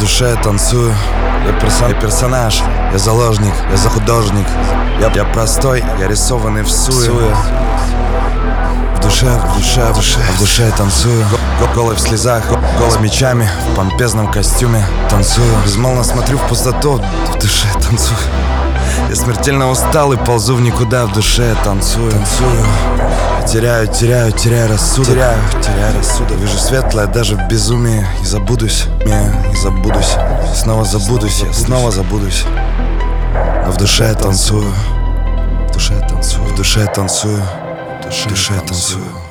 душе я танцую. Я персонаж, я заложник, я захудожник. Я простой, я рисованный в суе. В душе я танцую. Голый в слезах, голый с мечами, в помпезном костюме танцую. Безмолвно смотрю в пустоту, в душе я танцую. Я смертельно устал и ползу в никуда, в душе я танцую. Я теряю рассудок. Теряю рассудок. Вижу светлое даже в безумии. И забудусь, и забудусь. Снова забудусь, я снова забудусь. Но в душе я танцую. В душе я танцую. В душе я танцую. В душе я танцую.